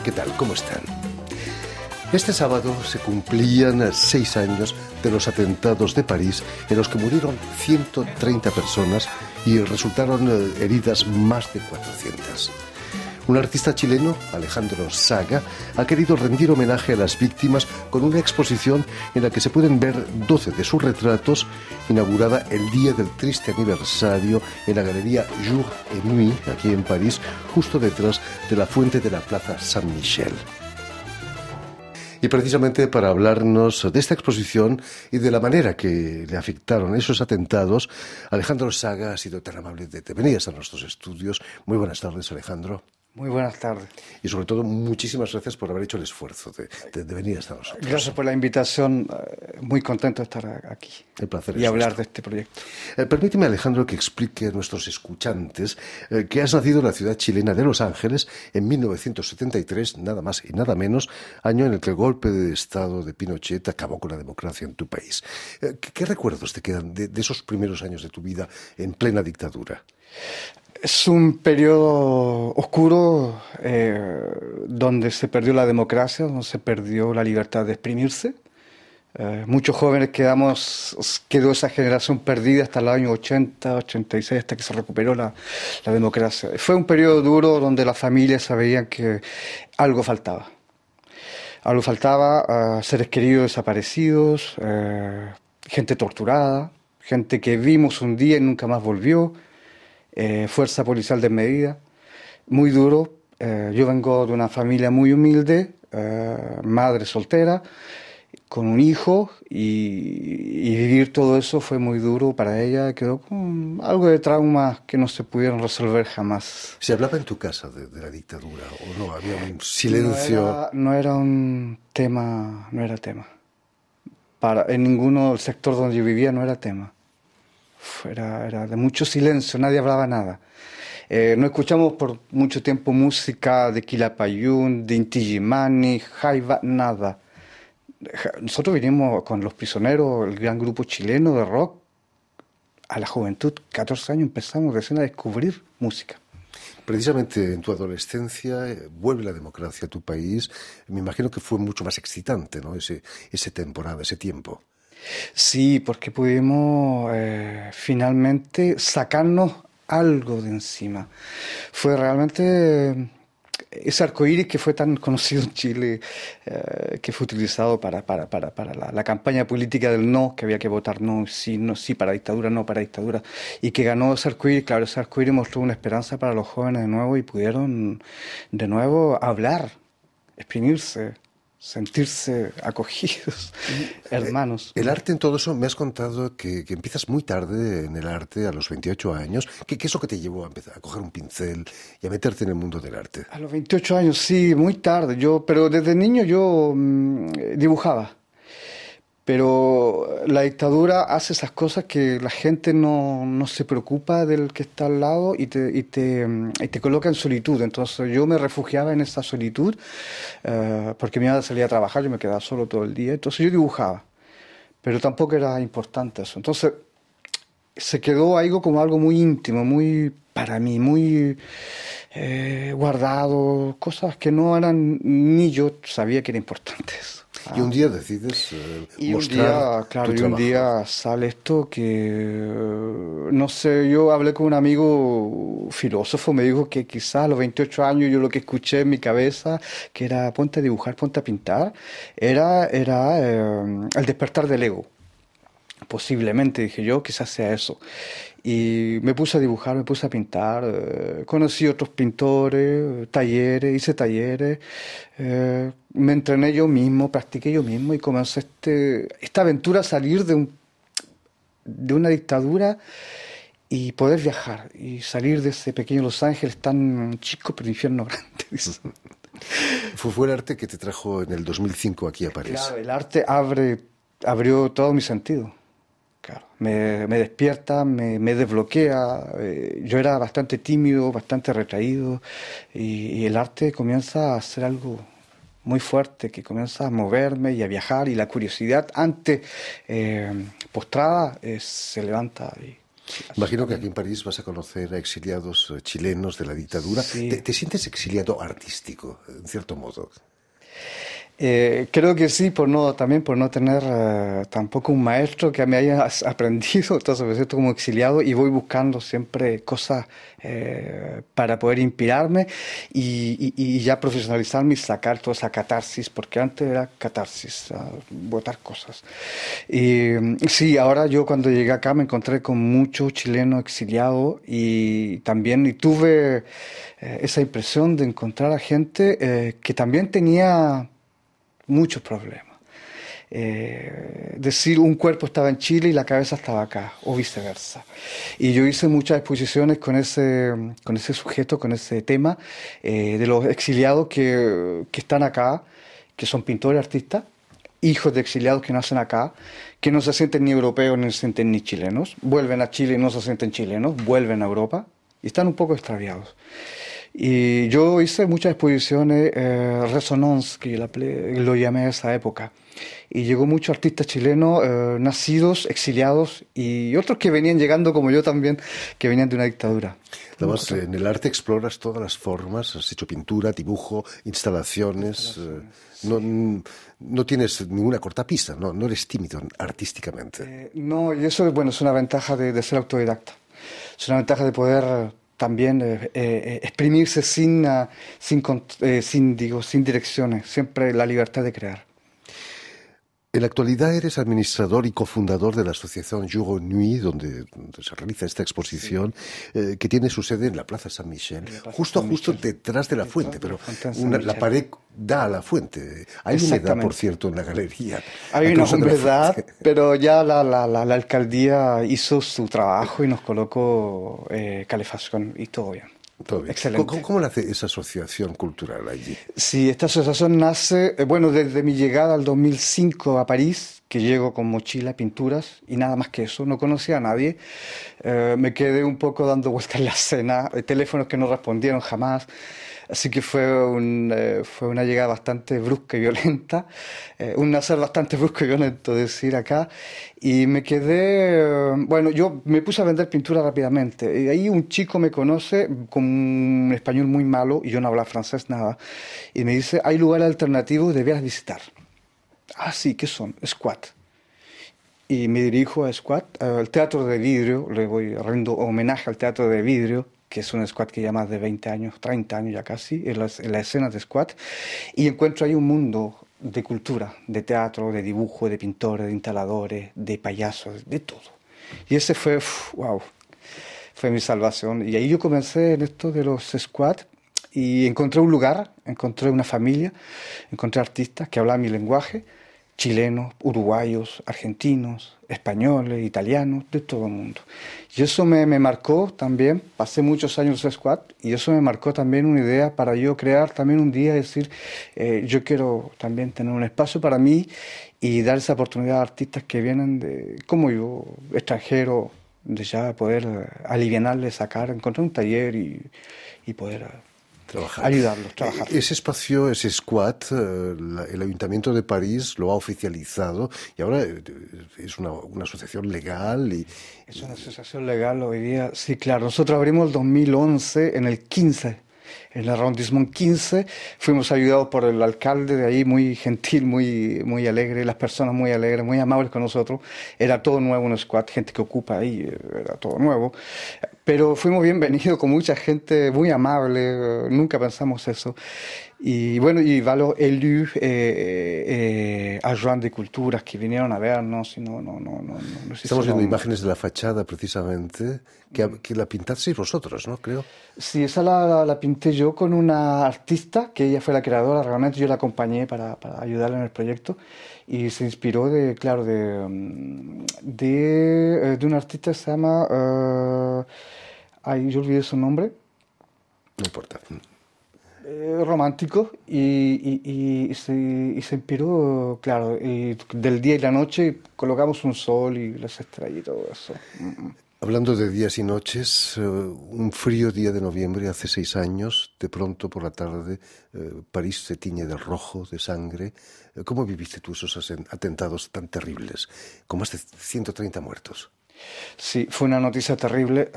¿qué tal? ¿Cómo están? Este sábado se cumplían 6 años de los atentados de París en los que murieron 130 personas y resultaron heridas más de 400. Un artista chileno, Alejandro Saga, ha querido rendir homenaje a las víctimas con una exposición en la que se pueden ver 12 de sus retratos, inaugurada el día del triste aniversario en la galería Jour et Nuit, aquí en París, justo detrás de la fuente de la Plaza Saint-Michel. Y precisamente para hablarnos de esta exposición y de la manera que le afectaron esos atentados, Alejandro Saga ha sido tan amable de venir a nuestros estudios. Muy buenas tardes, Alejandro. Muy buenas tardes. Y sobre todo, muchísimas gracias por haber hecho el esfuerzo de venir hasta nosotros. Gracias por la invitación. Muy contento de estar aquí. El placer y es hablar nuestro. de este proyecto. Permíteme, Alejandro, que explique a nuestros escuchantes que has nacido en la ciudad chilena de Los Ángeles en 1973, nada más y nada menos, año en el que el golpe de Estado de Pinochet acabó con la democracia en tu país. ¿Qué recuerdos te quedan de esos primeros años de tu vida en plena dictadura? Es un periodo oscuro donde se perdió la democracia, donde se perdió la libertad de exprimirse. Muchos jóvenes quedó esa generación perdida hasta los años 80, 86, hasta que se recuperó la democracia. Fue un periodo duro donde las familias sabían que algo faltaba. Algo faltaba, seres queridos desaparecidos, gente torturada, gente que vimos un día y nunca más volvió. Fuerza policial desmedida, muy duro. Yo vengo de una familia muy humilde, madre soltera, con un hijo, y vivir todo eso fue muy duro para ella. Quedó con algo de traumas que no se pudieron resolver jamás. ¿Se hablaba en tu casa de la dictadura o no? ¿Había un silencio? No era tema. En ninguno del sector donde yo vivía no era tema. Era de mucho silencio, nadie hablaba nada. No escuchamos por mucho tiempo música de Quilapayún, de Inti Illimani, Jaiba, nada. Nosotros vinimos con Los Prisioneros, el gran grupo chileno de rock, a la juventud, 14 años empezamos recién a descubrir música. Precisamente en tu adolescencia vuelve la democracia a tu país. Me imagino que fue mucho más excitante, ¿no? Ese temporada, ese tiempo. Sí, porque pudimos finalmente sacarnos algo de encima. Fue realmente ese arcoíris que fue tan conocido en Chile, que fue utilizado para la campaña política del no, que había que votar no, sí para dictadura, no para dictadura, y que ganó ese arcoíris. Claro, ese arcoíris mostró una esperanza para los jóvenes de nuevo y pudieron de nuevo hablar, exprimirse, sentirse acogidos, hermanos. El arte en todo eso, me has contado que empiezas muy tarde en el arte, a los 28 años. ¿Qué es lo que te llevó a empezar a coger un pincel y a meterte en el mundo del arte? A los 28 años, sí, muy tarde. Pero desde niño yo dibujaba. Pero la dictadura hace esas cosas que la gente no se preocupa del que está al lado y te coloca en solitud. Entonces yo me refugiaba en esa solitud porque mi madre salía a trabajar, yo me quedaba solo todo el día. Entonces yo dibujaba, pero tampoco era importante eso. Entonces se quedó algo como algo muy íntimo, muy para mí, muy guardado, cosas que no eran, ni yo sabía que era importante eso. Y un día decides mostrar tu trabajo. Y un día sale esto que, no sé, yo hablé con un amigo filósofo, me dijo que quizás a los 28 años yo lo que escuché en mi cabeza, que era ponte a dibujar, ponte a pintar, era el despertar del ego. Posiblemente, dije yo, quizás sea eso. Y me puse a dibujar, me puse a pintar, conocí otros pintores, hice talleres, me entrené yo mismo, practiqué yo mismo y comencé esta aventura a salir de una dictadura y poder viajar y salir de ese pequeño Los Ángeles tan chico pero infierno grande. Fue el arte que te trajo en el 2005 aquí a París. Claro, el arte abrió todo mi sentido. Claro, me despierta, me desbloquea. Yo era bastante tímido, bastante retraído y el arte comienza a hacer algo muy fuerte, que comienza a moverme y a viajar, y la curiosidad antes postrada se levanta. Imagino que aquí en París vas a conocer a exiliados chilenos de la dictadura. Sí. ¿Te sientes exiliado artístico, en cierto modo? Creo que sí, también por no tener tampoco un maestro que me haya aprendido, entonces me siento como exiliado y voy buscando siempre cosas para poder inspirarme y ya profesionalizarme y sacar toda esa catarsis, porque antes era catarsis, botar cosas. Y sí, ahora yo cuando llegué acá me encontré con muchos chilenos exiliados y también y tuve esa impresión de encontrar a gente que también tenía muchos problemas. Decir un cuerpo estaba en Chile y la cabeza estaba acá, o viceversa. Y yo hice muchas exposiciones con ese sujeto, con ese tema, de los exiliados que están acá, que son pintores, artistas, hijos de exiliados que nacen acá, que no se sienten ni europeos ni se sienten ni chilenos, vuelven a Chile y no se sienten chilenos, vuelven a Europa y están un poco extraviados. Y yo hice muchas exposiciones, Resonance, que lo llamé a esa época. Y llegó muchos artistas chilenos, nacidos, exiliados, y otros que venían llegando como yo también, que venían de una dictadura. Además, en el arte exploras todas las formas, has hecho pintura, dibujo, instalaciones. No tienes ninguna cortapista, no eres tímido artísticamente. No, y eso bueno, es una ventaja de ser autodidacta. Es una ventaja de poder también exprimirse sin direcciones, siempre la libertad de crear. En la actualidad eres administrador y cofundador de la asociación Jour et Nuit, donde se realiza esta exposición, que tiene su sede en la Plaza San Michel, justo detrás de la fuente, pero la pared da a la fuente. Hay humedad, por cierto, en la galería. Hay una humedad, pero ya la alcaldía hizo su trabajo y nos colocó calefacción y todo bien. Todo bien. Excelente. ¿Cómo nace esa asociación cultural allí? Sí, esta asociación nace, bueno, desde mi llegada al 2005 a París, que llego con mochila, pinturas y nada más que eso, no conocía a nadie. Me quedé un poco dando vueltas en la escena, teléfonos que no respondieron jamás. Así que fue una llegada bastante brusca y violenta, un nacer bastante brusco y violento, decir acá. Y me quedé, bueno, yo me puse a vender pintura rápidamente. Y ahí un chico me conoce con un español muy malo, y yo no hablaba francés nada, y me dice, hay lugares alternativos, debieras visitar. Ah, sí, ¿qué son? Squat. Y me dirijo a Squat, al Teatro de Vidrio, le voy rindo homenaje al Teatro de Vidrio, que es un squat que ya más de 20 años, 30 años ya casi, en la escena de squat, y encuentro ahí un mundo de cultura, de teatro, de dibujo, de pintores, de instaladores, de payasos, de todo. Y ese fue, wow, fue mi salvación. Y ahí yo comencé en esto de los squats y encontré un lugar, encontré una familia, encontré artistas que hablaban mi lenguaje, chilenos, uruguayos, argentinos, españoles, italianos, de todo el mundo. Y eso me marcó también, pasé muchos años en Squat, y eso me marcó también una idea para yo crear también un día, decir, yo quiero también tener un espacio para mí y dar esa oportunidad a artistas que vienen de, como yo, extranjeros, de ya poder alivianarles, sacar, encontrar un taller y poder ayudarlos, trabajar. Ese espacio, ese squat, el Ayuntamiento de París lo ha oficializado y ahora es una asociación legal. Es una asociación legal hoy día, sí, claro. Nosotros abrimos el 2011, en el 15, en el arrondissement 15. Fuimos ayudados por el alcalde de ahí, muy gentil, muy alegre, las personas muy alegres, muy amables con nosotros. Era todo nuevo, un squat, gente que ocupa ahí, era todo nuevo. Pero fuimos bienvenidos con mucha gente muy amable, nunca pensamos eso. Y bueno, y varios élus, agents de culturas que vinieron a vernos. Y no Estamos viendo imágenes de la fachada precisamente, que la pintasteis vosotros, ¿no? Creo. Sí, esa la pinté yo con una artista, que ella fue la creadora, realmente yo la acompañé para ayudarla en el proyecto. Y se inspiró de un artista que se llama... yo olvidé su nombre. No importa. Romántico y se inspiró, claro, y del día y la noche colocamos un sol y las estrellas y todo eso. Hablando de días y noches, un frío día de noviembre, hace 6 años, de pronto por la tarde, París se tiñe de rojo, de sangre. ¿Cómo viviste tú esos atentados tan terribles, con más de 130 muertos? Sí, fue una noticia terrible.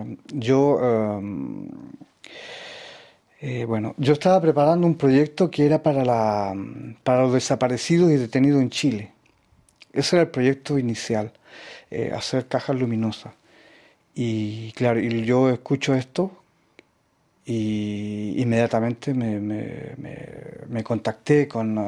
Yo estaba preparando un proyecto que era para los desaparecidos y detenidos en Chile. Ese era el proyecto inicial, hacer cajas luminosas. Y claro, y yo escucho esto y inmediatamente me contacté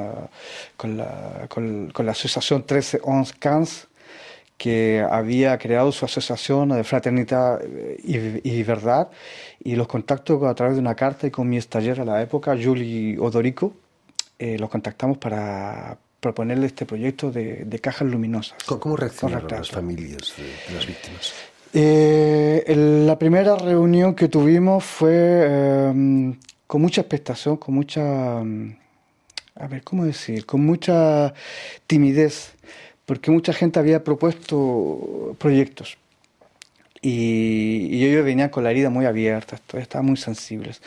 con la asociación 1311 CANS, que había creado su asociación de Fraternidad y Verdad, y los contacto a través de una carta y con mi estagiaire a la época, Julie Odorico, los contactamos para proponerle este proyecto de cajas luminosas. ¿Cómo reaccionaron las familias de las víctimas? La primera reunión que tuvimos fue con mucha expectación, con mucha, a ver, ¿cómo decir? Con mucha timidez, porque mucha gente había propuesto proyectos y ellos venían con la herida muy abierta, todavía estaban muy sensibles.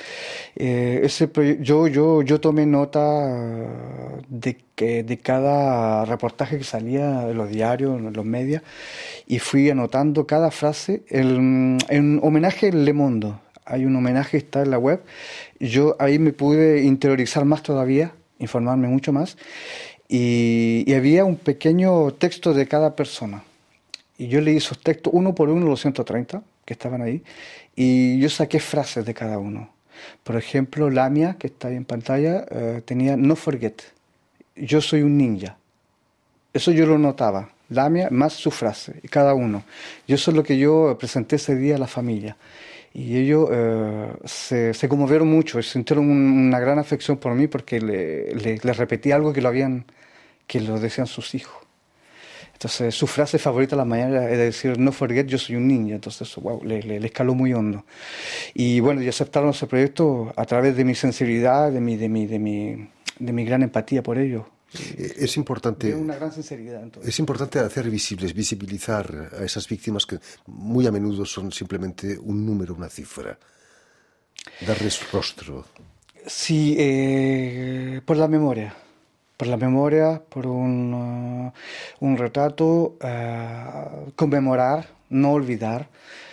Yo tomé nota de cada reportaje que salía en los diarios, en los medios, y fui anotando cada frase. En homenaje al Le Monde, hay un homenaje, está en la web. Yo ahí me pude interiorizar más todavía, informarme mucho más, y había un pequeño texto de cada persona. Y yo leí esos textos uno por uno, los 130 que estaban ahí, y yo saqué frases de cada uno. Por ejemplo, Lamia, que está ahí en pantalla, tenía "No forget", yo soy un ninja. Eso yo lo notaba, Lamia más su frase, cada uno. Y eso es lo que yo presenté ese día a la familia. Y ellos se conmovieron mucho, sintieron una gran afección por mí porque les repetí algo que lo decían sus hijos. Entonces, su frase favorita a la mañana es decir, "No forget, yo soy un niño". Entonces, wow, le escaló muy hondo. Y bueno, y aceptaron ese proyecto a través de mi sensibilidad, de mi gran empatía por ellos. Es importante, una gran sinceridad en todo. Es importante hacer visibilizar a esas víctimas que muy a menudo son simplemente un número, una cifra. Darles rostro. Sí, por la memoria. Por un retrato, conmemorar, no olvidar,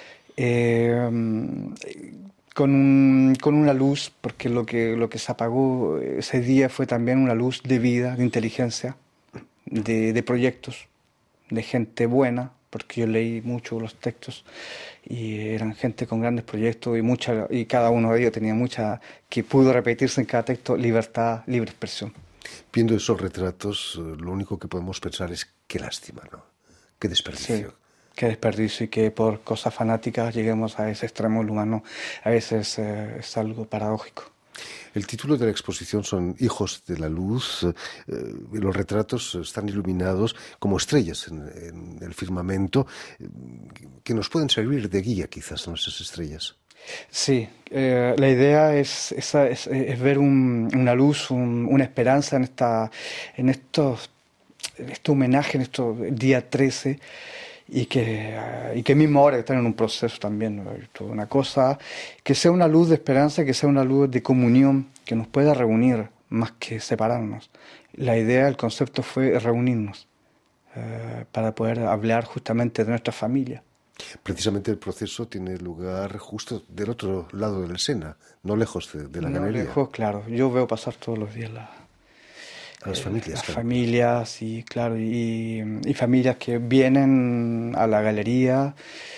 con una luz, porque lo que se apagó ese día fue también una luz de vida, de inteligencia, de proyectos, de gente buena, porque yo leí mucho los textos y eran gente con grandes proyectos y cada uno de ellos tenía mucha, que pudo repetirse en cada texto: libertad, libre expresión. Viendo esos retratos, lo único que podemos pensar es qué lástima, ¿no? Qué desperdicio. Sí, qué desperdicio, y que por cosas fanáticas lleguemos a ese extremo. El humano a veces es algo paradójico. El título de la exposición son Hijos de la Luz. Los retratos están iluminados como estrellas en el firmamento, que nos pueden servir de guía quizás a nuestras estrellas. Sí, la idea es ver una luz, una esperanza en este homenaje, en estos día 13, y que mismo ahora están en un proceso también, toda una cosa, que sea una luz de esperanza, que sea una luz de comunión, que nos pueda reunir más que separarnos. La idea, el concepto fue reunirnos para poder hablar justamente de nuestra familia. Precisamente el proceso tiene lugar justo del otro lado del Sena, no lejos de la galería. Lejos, claro. Yo veo pasar todos los días a las familias. Las familias, y claro, y familias que vienen a la galería,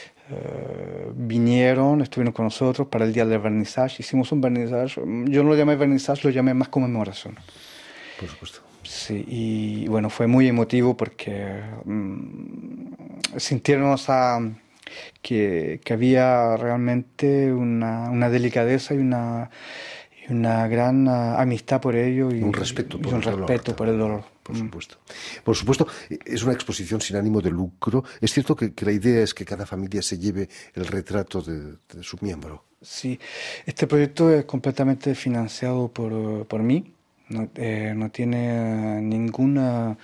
estuvieron con nosotros para el día del vernissage. Hicimos un vernissage, yo no lo llamé vernissage, lo llamé más conmemoración. Por supuesto. Sí, y bueno, fue muy emotivo porque sintieron que había realmente una delicadeza y una gran amistad por ello y un respeto por el dolor. Por supuesto. Por supuesto, es una exposición sin ánimo de lucro. Es cierto que la idea es que cada familia se lleve el retrato de su miembro. Sí, este proyecto es completamente financiado por mí. No tiene ningún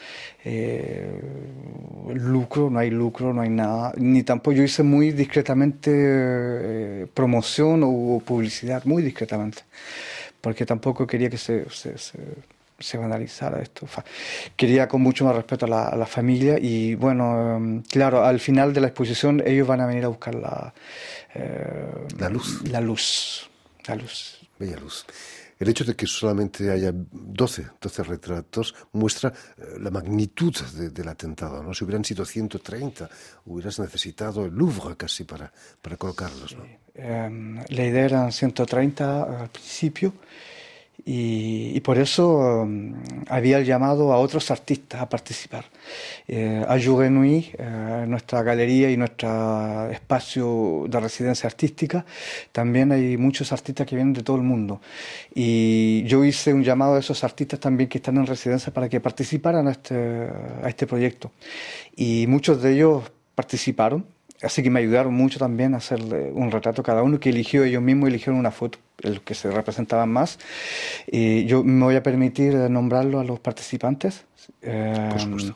lucro, no hay nada, ni tampoco yo hice muy discretamente promoción o publicidad, muy discretamente, porque tampoco quería que se vandalizara esto. Quería con mucho más respeto a la familia y bueno, claro, al final de la exposición ellos van a venir a buscar la luz. La luz. Bella luz. El hecho de que solamente haya 12 retratos muestra la magnitud del atentado, ¿no? Si hubieran sido 130, hubieras necesitado el Louvre casi para colocarlos, ¿no? Sí. La idea eran 130 al principio y por eso había el llamado a otros artistas a participar. A Jour Nuit, nuestra galería y nuestro espacio de residencia artística, también hay muchos artistas que vienen de todo el mundo. Y yo hice un llamado a esos artistas también que están en residencia para que participaran a este proyecto. Y muchos de ellos participaron. Así que me ayudaron mucho también a hacerle un retrato cada uno, que ellos mismos eligieron una foto, los que se representaban más. Yo me voy a permitir nombrarlo a los participantes. Por supuesto.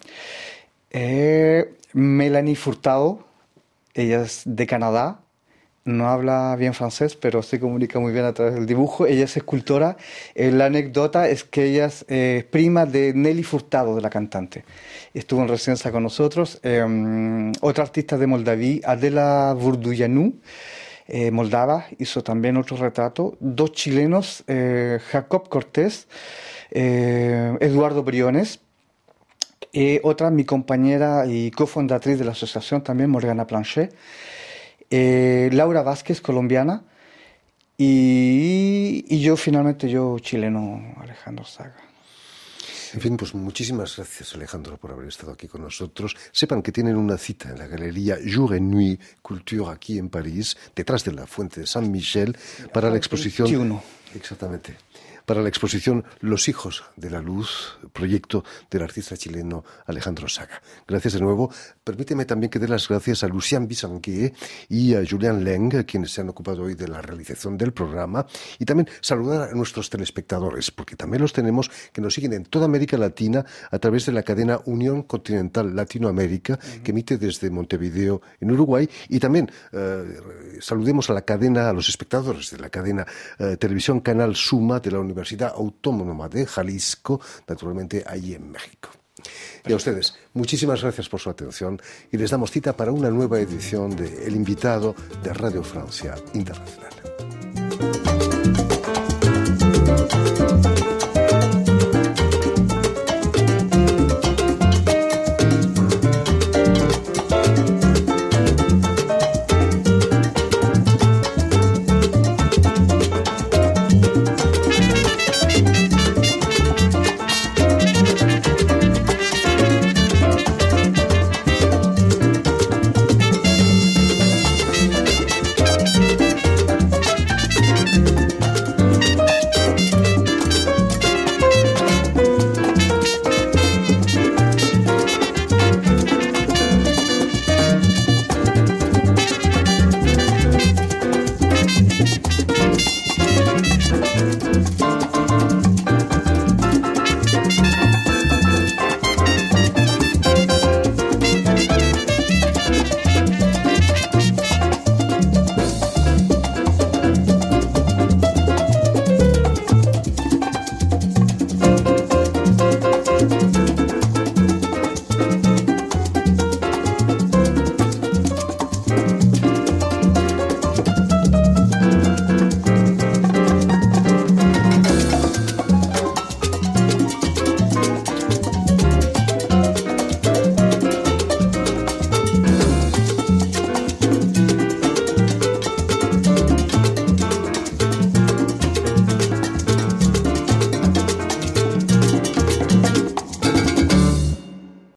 Melanie Furtado, ella es de Canadá, no habla bien francés, pero se comunica muy bien a través del dibujo. Ella es escultora. La anécdota es que ella es prima de Nelly Furtado, de la cantante. Estuvo en residencia con nosotros. Otra artista de Moldavia, Adela Vurduyanu, moldava, hizo también otro retrato. Dos chilenos, Jacob Cortés, Eduardo Briones. Otra, mi compañera y cofundatriz de la asociación también, Morgana Planchet. Laura Vázquez, colombiana, y yo finalmente, chileno, Alejandro Saga. En fin, pues muchísimas gracias, Alejandro, por haber estado aquí con nosotros. Sepan que tienen una cita en la galería Jour et Nuit Culture aquí en París, detrás de la Fuente de San Michel, para la exposición... 21. Exactamente. Para la exposición Los Hijos de la Luz, proyecto del artista chileno Alejandro Saga. Gracias de nuevo. Permíteme también que dé las gracias a Lucien Bissanguet y a Julian Leng, quienes se han ocupado hoy de la realización del programa, y también saludar a nuestros telespectadores, porque también los tenemos que nos siguen en toda América Latina a través de la cadena Unión Continental Latinoamérica, que emite desde Montevideo en Uruguay, y también saludemos a los espectadores de la cadena Televisión Canal Suma de la Universidad Autónoma de Jalisco, naturalmente allí en México. Y a ustedes, muchísimas gracias por su atención y les damos cita para una nueva edición de El Invitado de Radio Francia Internacional.